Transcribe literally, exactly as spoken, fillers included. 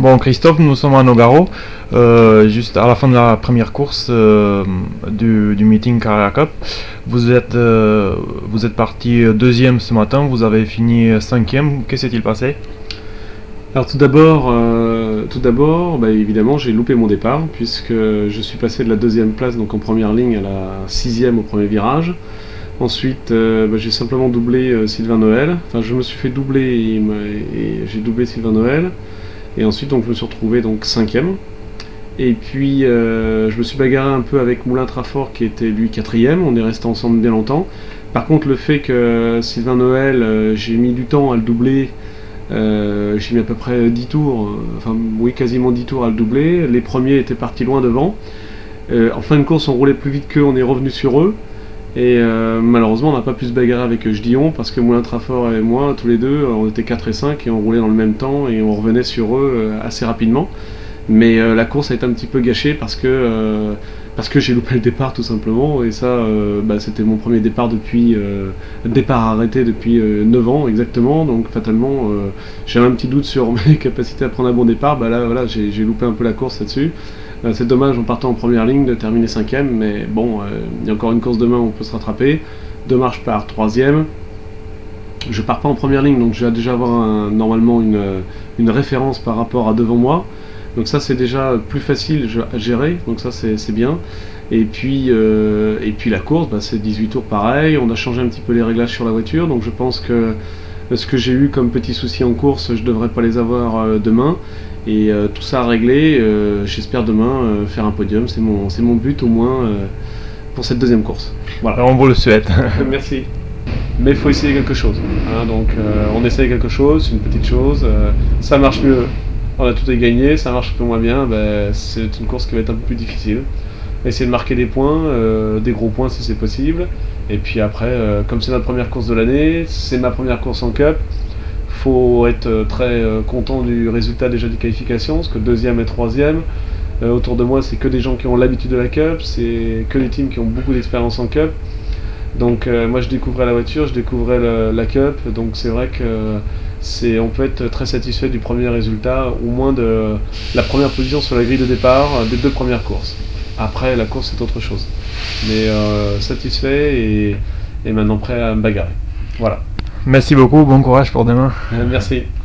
Bon Christophe, nous sommes à Nogaro, euh, juste à la fin de la première course euh, du, du meeting Carrera Cup. Vous êtes, euh, vous êtes parti deuxième ce matin, vous avez fini cinquième, que s'est-il passé? Alors tout d'abord, euh, tout d'abord, bah, évidemment j'ai loupé mon départ puisque je suis passé de la deuxième place donc en première ligne à la sixième au premier virage. Ensuite, euh, bah, j'ai simplement doublé euh, Sylvain Noël. Enfin, je me suis fait doubler et, et j'ai doublé Sylvain Noël. Et ensuite, donc, je me suis retrouvé donc cinquième. Et puis, euh, je me suis bagarré un peu avec Moulin Trafort qui était lui quatrième. On est resté ensemble bien longtemps. Par contre, le fait que Sylvain Noël, euh, j'ai mis du temps à le doubler. Euh, j'ai mis à peu près dix tours, euh, enfin oui quasiment dix tours à le doubler. Les premiers étaient partis loin devant. Euh, en fin de course, on roulait plus vite qu'eux, on est revenu sur eux. Et euh, malheureusement, on n'a pas pu se bagarrer avec Jedion parce que Moulin Trafort et moi, tous les deux, on était quatre et cinq et on roulait dans le même temps et on revenait sur eux euh, assez rapidement. Mais euh, la course a été un petit peu gâchée parce que, euh, parce que j'ai loupé le départ tout simplement. Et ça, euh, bah, c'était mon premier départ depuis. Euh, départ arrêté depuis euh, neuf ans exactement. Donc fatalement, euh, j'avais un petit doute sur mes capacités à prendre un bon départ. Bah, là, voilà, j'ai, j'ai loupé un peu la course là-dessus. C'est dommage en partant en première ligne de terminer cinquième, mais bon, euh, il y a encore une course demain où on peut se rattraper. Demain je pars troisième. Je pars pas en première ligne, donc je vais déjà avoir un, normalement une, une référence par rapport à devant moi. Donc ça c'est déjà plus facile à gérer, donc ça c'est, c'est bien. Et puis, euh, et puis la course, bah, c'est dix-huit tours pareil. On a changé un petit peu les réglages sur la voiture, donc je pense que ce que j'ai eu comme petits soucis en course, je devrais pas les avoir euh, demain. Et euh, tout ça à régler, euh, j'espère demain euh, faire un podium, c'est mon, c'est mon but au moins euh, pour cette deuxième course. Voilà. Alors on vous le souhaite. Merci. Mais il faut essayer quelque chose. Hein, donc euh, on essaye quelque chose, c'est une petite chose. Euh, ça marche mieux, on a tout à gagner. Ça marche un peu moins bien, ben, c'est une course qui va être un peu plus difficile. Essayer de marquer des points, euh, des gros points si c'est possible. Et puis après, euh, comme c'est notre première course de l'année, c'est ma première course en Cup. Faut être très content du résultat déjà des qualifications, parce que deuxième et troisième, euh, autour de moi c'est que des gens qui ont l'habitude de la Cup, c'est que des teams qui ont beaucoup d'expérience en Cup. Donc euh, moi je découvrais la voiture, je découvrais le, la Cup, donc c'est vrai que c'est, on peut être très satisfait du premier résultat, au moins de la première position sur la grille de départ des deux premières courses. Après la course c'est autre chose. Mais euh, satisfait et, et maintenant prêt à me bagarrer. Voilà. Merci beaucoup, bon courage pour demain. Euh, merci.